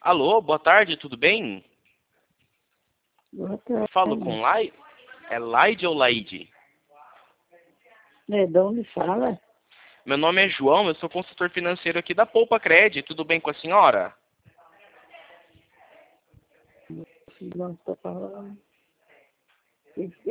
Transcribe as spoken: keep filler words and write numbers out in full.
Alô, boa tarde, tudo bem? Boa tarde. Falo com Lai... É Laide ou Laide? É, de onde fala? Meu nome é João, eu sou consultor financeiro aqui da Poupa Cred. Tudo bem com a senhora? Filho, está falando.